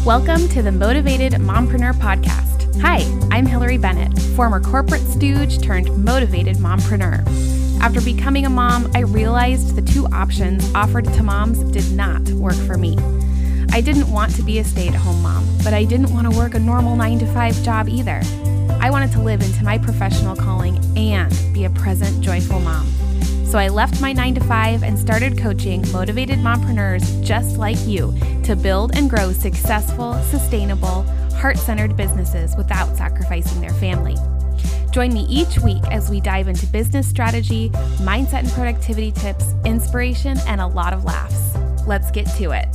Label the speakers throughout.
Speaker 1: Welcome to the Motivated Mompreneur Podcast. Hi, I'm Hillary Bennett, former corporate stooge turned motivated mompreneur. After becoming a mom, I realized the two options offered to moms did not work for me. I didn't want to be a stay-at-home mom, but I didn't want to work a normal 9-to-5 job either. I wanted to live into my professional calling and be a present, joyful mom. So I left my 9-to-5 and started coaching motivated mompreneurs just like you to build and grow successful, sustainable, heart-centered businesses without sacrificing their family. Join me each week as we dive into business strategy, mindset and productivity tips, inspiration, and a lot of laughs. Let's get to it.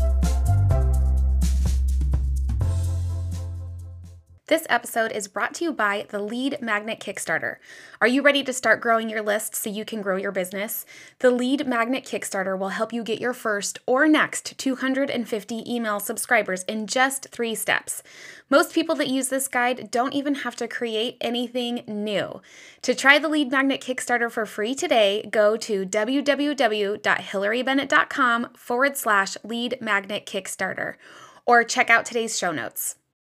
Speaker 1: This episode is brought to you by the Lead Magnet Kickstarter. Are you ready to start growing your list so you can grow your business? The Lead Magnet Kickstarter will help you get your first or next 250 email subscribers in just 3 steps. Most people that use this guide don't even have to create anything new. To try the Lead Magnet Kickstarter for free today, go to www.hillary.bennett.com/Lead Magnet Kickstarter or check out today's show notes.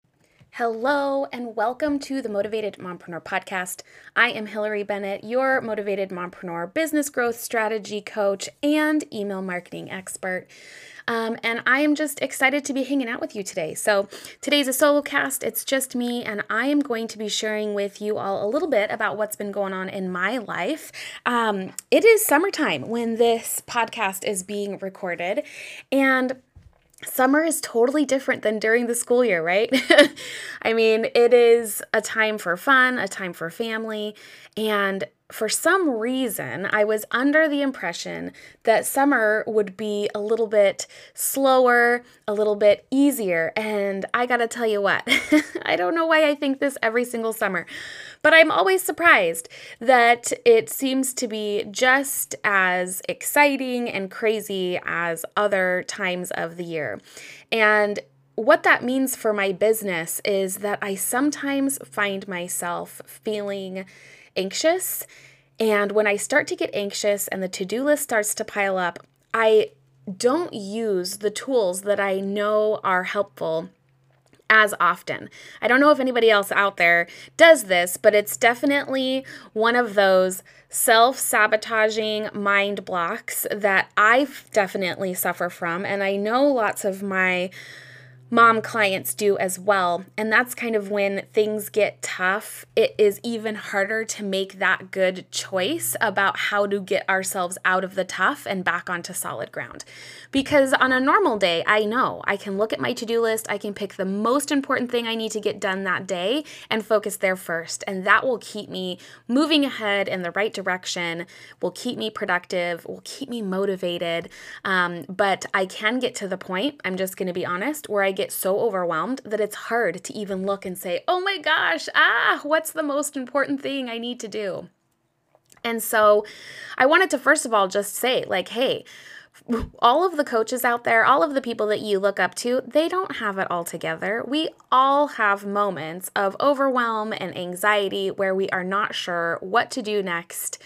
Speaker 1: Hello and welcome to the Motivated Mompreneur Podcast. I am Hillary Bennett, your motivated mompreneur, business growth strategy coach, and email marketing expert. And I am just excited to be hanging out with you today. So today's a solo cast. It's just me, and I am going to be sharing with you all a little bit about what's been going on in my life. It is summertime when this podcast is being recorded, and summer is totally different than during the school year, right? I mean, it is a time for fun, a time for family, and for some reason, I was under the impression that summer would be a little bit slower, a little bit easier, and I gotta tell you what, I don't know why I think this every single summer, but I'm always surprised that it seems to be just as exciting and crazy as other times of the year. And what that means for my business is that I sometimes find myself feeling anxious. And when I start to get anxious and the to-do list starts to pile up, I don't use the tools that I know are helpful as often. I don't know if anybody else out there does this, but it's definitely one of those self-sabotaging mind blocks that I definitely suffer from. And I know lots of my mom clients do as well. And that's kind of when things get tough. It is even harder to make that good choice about how to get ourselves out of the tough and back onto solid ground. Because on a normal day, I know I can look at my to-do list, I can pick the most important thing I need to get done that day and focus there first. And that will keep me moving ahead in the right direction, will keep me productive, will keep me motivated. But I can get to the point, I'm just going to be honest, where I get so overwhelmed that it's hard to even look and say, oh my gosh, what's the most important thing I need to do? And so I wanted to first of all just say, like, hey, all of the coaches out there, all of the people that you look up to, they don't have it all together. We all have moments of overwhelm and anxiety where we are not sure what to do next.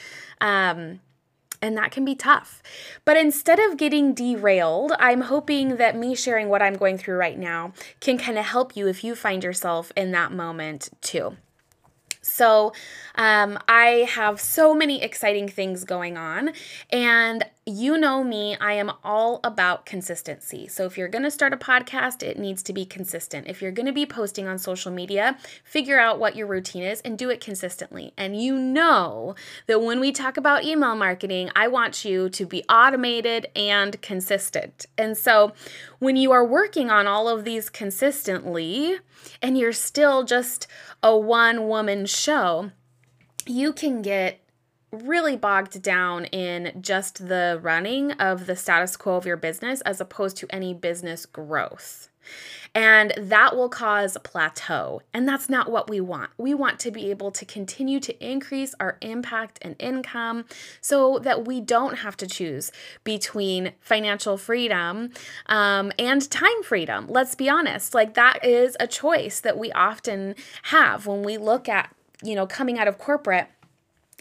Speaker 1: And that can be tough. But instead of getting derailed, I'm hoping that me sharing what I'm going through right now can kind of help you if you find yourself in that moment too. So I have so many exciting things going on, and you know me, I am all about consistency. So if you're going to start a podcast, it needs to be consistent. If you're going to be posting on social media, figure out what your routine is and do it consistently. And you know that when we talk about email marketing, I want you to be automated and consistent. And so when you are working on all of these consistently and you're still just a one-woman show, you can get really bogged down in just the running of the status quo of your business as opposed to any business growth. And that will cause a plateau. And that's not what we want. We want to be able to continue to increase our impact and income so that we don't have to choose between financial freedom and time freedom. Let's be honest, like that is a choice that we often have when we look at, coming out of corporate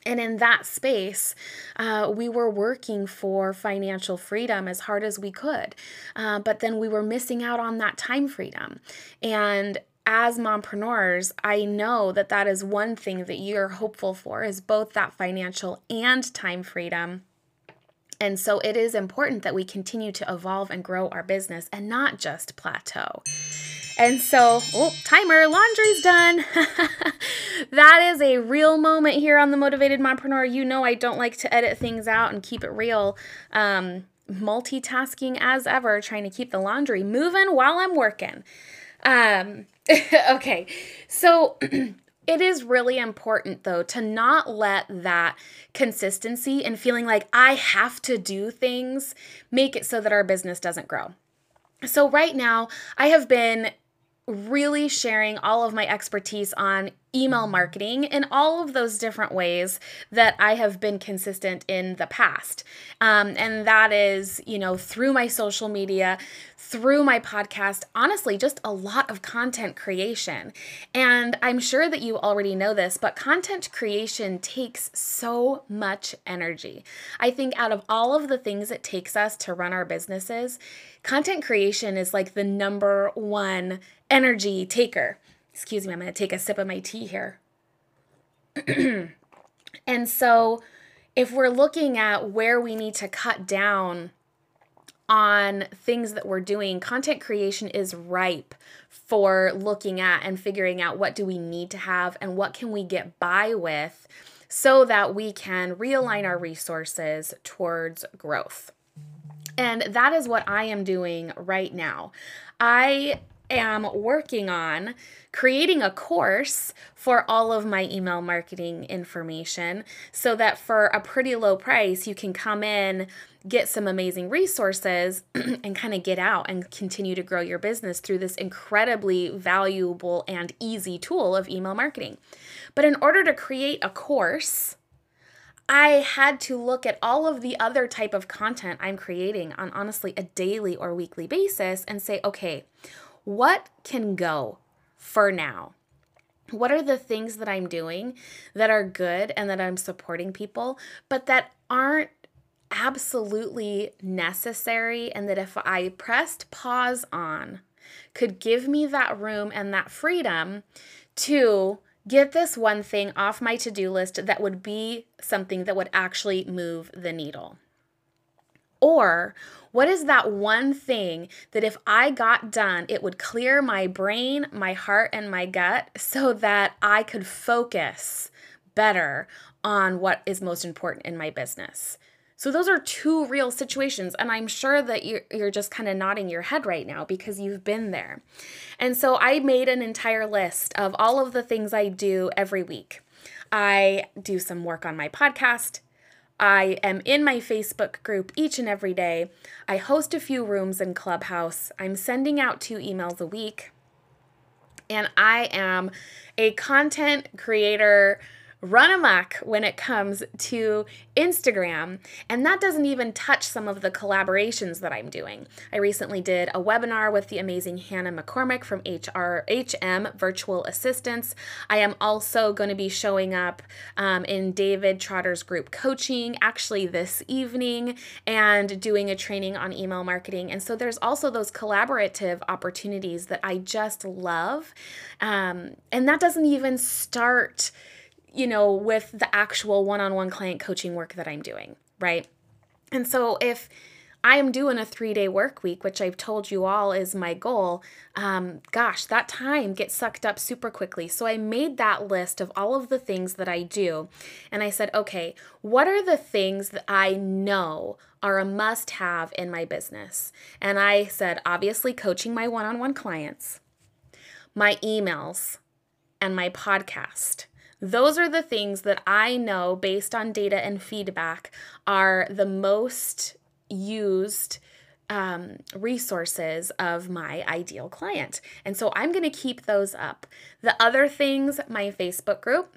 Speaker 1: And in that space, we were working for financial freedom as hard as we could. But then we were missing out on that time freedom. And as mompreneurs, I know that that is one thing that you're hopeful for, is both that financial and time freedom. And so it is important that we continue to evolve and grow our business and not just plateau. And so, timer, laundry's done. That is a real moment here on The Motivated Mompreneur. You know I don't like to edit things out and keep it real. Multitasking as ever, trying to keep the laundry moving while I'm working. Okay, so it is really important, though, to not let that consistency and feeling like I have to do things make it so that our business doesn't grow. So right now, I have been really sharing all of my expertise on email marketing in all of those different ways that I have been consistent in the past. And that is, through my social media, through my podcast, honestly, just a lot of content creation. And I'm sure that you already know this, but content creation takes so much energy. I think out of all of the things it takes us to run our businesses, content creation is like the number one energy taker. Excuse me, I'm going to take a sip of my tea here. And so if we're looking at where we need to cut down on things that we're doing, content creation is ripe for looking at and figuring out what do we need to have and what can we get by with so that we can realign our resources towards growth. And that is what I am doing right now. I am working on creating a course for all of my email marketing information so that for a pretty low price, you can come in, get some amazing resources, and kind of get out and continue to grow your business through this incredibly valuable and easy tool of email marketing. But in order to create a course, I had to look at all of the other type of content I'm creating on honestly a daily or weekly basis and say, okay, what can go for now? What are the things that I'm doing that are good and that I'm supporting people, but that aren't absolutely necessary, and that if I pressed pause on, could give me that room and that freedom to get this one thing off my to-do list that would be something that would actually move the needle? Or what is that one thing that if I got done, it would clear my brain, my heart, and my gut so that I could focus better on what is most important in my business? So those are two real situations, and I'm sure that you're just kind of nodding your head right now because you've been there. And so I made an entire list of all of the things I do every week. I do some work on my podcast. I am in my Facebook group each and every day. I host a few rooms in Clubhouse. I'm sending out 2 emails a week. And I am a content creator run amok when it comes to Instagram. And that doesn't even touch some of the collaborations that I'm doing. I recently did a webinar with the amazing Hannah McCormick from HM Virtual Assistants. I am also going to be showing up in David Trotter's group coaching actually this evening and doing a training on email marketing. And so there's also those collaborative opportunities that I just love. And that doesn't even start with the actual one-on-one client coaching work that I'm doing, right? And so if I am doing a 3-day work week, which I've told you all is my goal, that time gets sucked up super quickly. So I made that list of all of the things that I do. And I said, okay, what are the things that I know are a must-have in my business? And I said, obviously, coaching my one-on-one clients, my emails, and my podcast. Those are the things that I know based on data and feedback are the most used resources of my ideal client. And so I'm going to keep those up. The other things, my Facebook group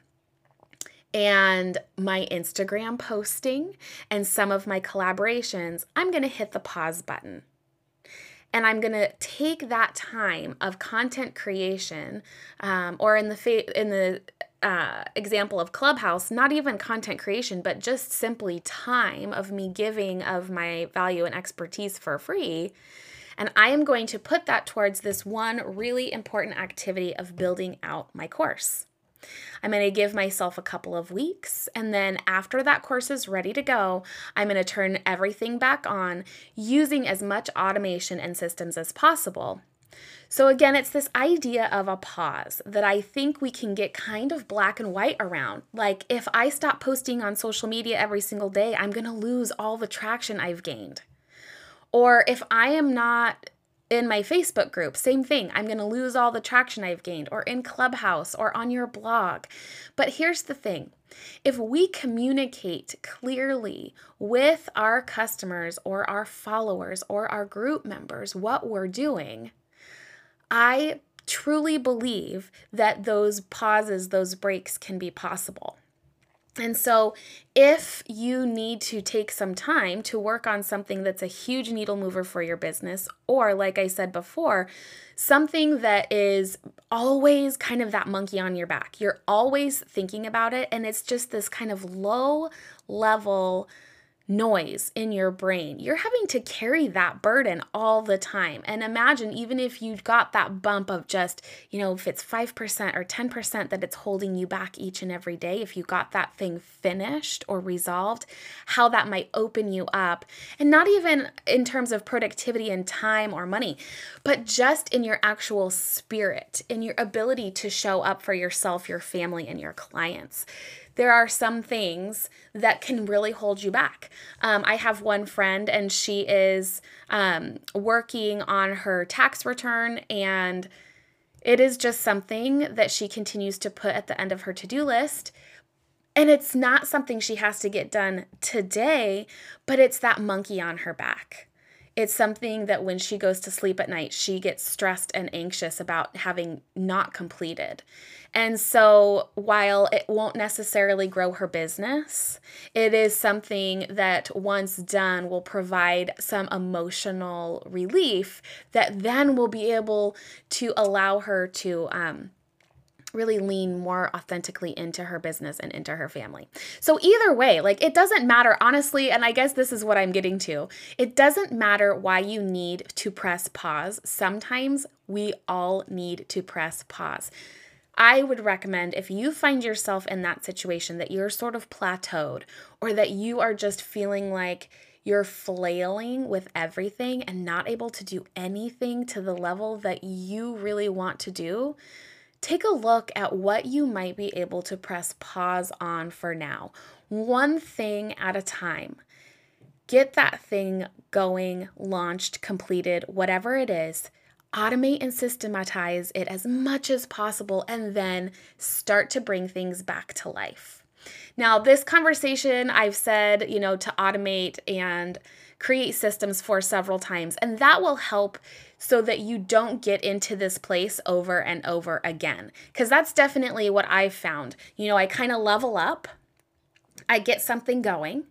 Speaker 1: and my Instagram posting and some of my collaborations, I'm going to hit the pause button. And I'm going to take that time of content creation or in the example of Clubhouse, not even content creation, but just simply time of me giving of my value and expertise for free. And I am going to put that towards this one really important activity of building out my course. I'm going to give myself a couple of weeks, and then after that course is ready to go, I'm going to turn everything back on using as much automation and systems as possible. So again, it's this idea of a pause that I think we can get kind of black and white around. Like if I stop posting on social media every single day, I'm going to lose all the traction I've gained. Or if I am not in my Facebook group, same thing. I'm going to lose all the traction I've gained, or in Clubhouse or on your blog. But here's the thing. If we communicate clearly with our customers or our followers or our group members what we're doing, I truly believe that those pauses, those breaks can be possible. And so if you need to take some time to work on something that's a huge needle mover for your business, or like I said before, something that is always kind of that monkey on your back, you're always thinking about it, and it's just this kind of low level noise in your brain. You're having to carry that burden all the time. And imagine even if you got that bump of just, if it's 5% or 10% that it's holding you back each and every day, if you got that thing finished or resolved, how that might open you up. And not even in terms of productivity and time or money, but just in your actual spirit, in your ability to show up for yourself, your family, and your clients. There are some things that can really hold you back. I have one friend, and she is working on her tax return, and it is just something that she continues to put at the end of her to-do list. And it's not something she has to get done today, but it's that monkey on her back. It's something that when she goes to sleep at night, she gets stressed and anxious about having not completed. And so while it won't necessarily grow her business, it is something that once done will provide some emotional relief that then will be able to allow her to really lean more authentically into her business and into her family. So either way, it doesn't matter, honestly, and I guess this is what I'm getting to. It doesn't matter why you need to press pause. Sometimes we all need to press pause. I would recommend if you find yourself in that situation that you're sort of plateaued, or that you are just feeling like you're flailing with everything and not able to do anything to the level that you really want to do, take a look at what you might be able to press pause on for now. One thing at a time. Get that thing going, launched, completed, whatever it is. Automate and systematize it as much as possible, and then start to bring things back to life. Now, this conversation I've said, to automate and create systems for several times, and that will help so that you don't get into this place over and over again. Because that's definitely what I've found. I kind of level up, I get something going,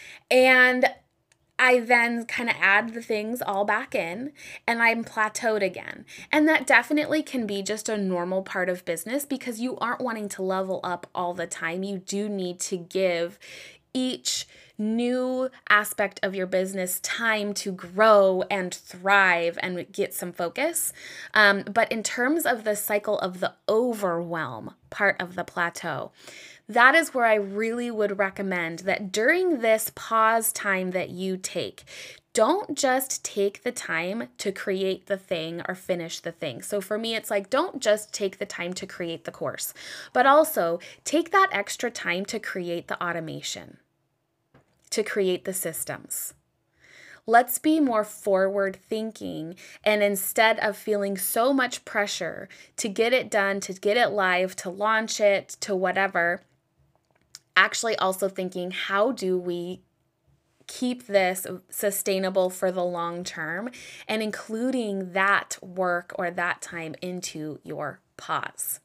Speaker 1: and I then kind of add the things all back in, and I'm plateaued again. And that definitely can be just a normal part of business, because you aren't wanting to level up all the time. You do need to give each new aspect of your business time to grow and thrive and get some focus. But in terms of the cycle of the overwhelm part of the plateau, that is where I really would recommend that during this pause time that you take, don't just take the time to create the thing or finish the thing. So for me, it's don't just take the time to create the course, but also take that extra time to create the automation, to create the systems. Let's be more forward thinking, and instead of feeling so much pressure to get it done, to get it live, to launch it, to whatever, actually also thinking, how do we keep this sustainable for the long term, and including that work or that time into your pause.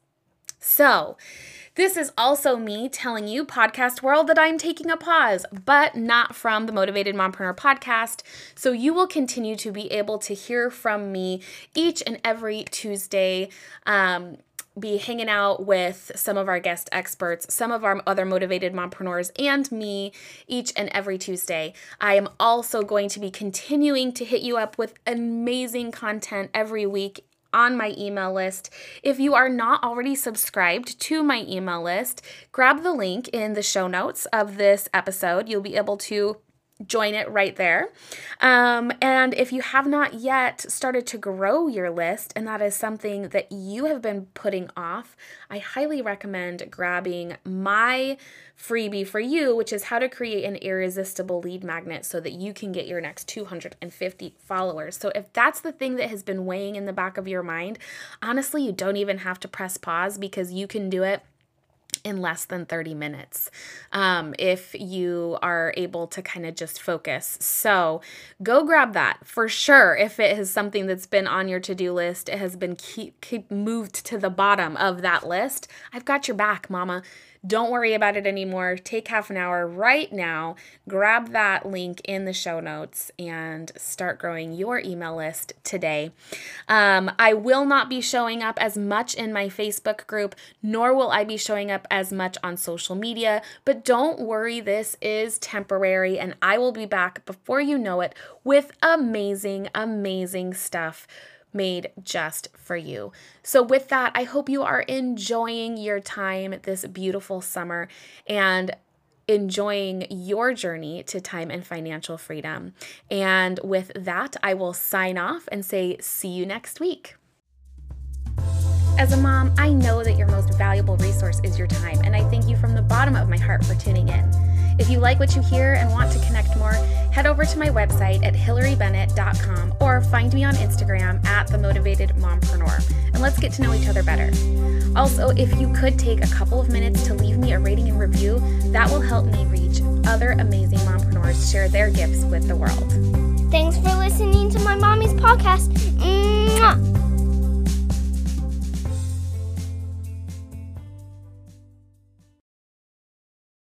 Speaker 1: So this is also me telling you, podcast world, that I'm taking a pause, but not from the Motivated Mompreneur podcast. So you will continue to be able to hear from me each and every Tuesday. be hanging out with some of our guest experts, some of our other motivated mompreneurs, and me each and every Tuesday. I am also going to be continuing to hit you up with amazing content every week on my email list. If you are not already subscribed to my email list, grab the link in the show notes of this episode. You'll be able to join it right there. And if you have not yet started to grow your list, and that is something that you have been putting off, I highly recommend grabbing my freebie for you, which is how to create an irresistible lead magnet so that you can get your next 250 followers. So if that's the thing that has been weighing in the back of your mind, honestly, you don't even have to press pause because you can do it in less than 30 minutes if you are able to kind of just focus. So go grab that for sure. If it is something that's been on your to-do list, it has been keep moved to the bottom of that list, I've got your back, mama. Don't worry about it anymore. Take half an hour right now, grab that link in the show notes, and start growing your email list today. I will not be showing up as much in my Facebook group, nor will I be showing up as much on social media, but don't worry, this is temporary, and I will be back before you know it with amazing, amazing stuff made just for you. So with that, I hope you are enjoying your time this beautiful summer and enjoying your journey to time and financial freedom. And with that, I will sign off and say, see you next week. As a mom, I know that your most valuable resource is your time, and I thank you from the bottom of my heart for tuning in. If you like what you hear and want to connect more, head over to my website at hillarybennett.com or find me on Instagram at @themotivatedmompreneur, and let's get to know each other better. Also, if you could take a couple of minutes to leave me a rating and review, that will help me reach other amazing mompreneurs, share their gifts with the world.
Speaker 2: Thanks for listening to my mommy's podcast. Mwah!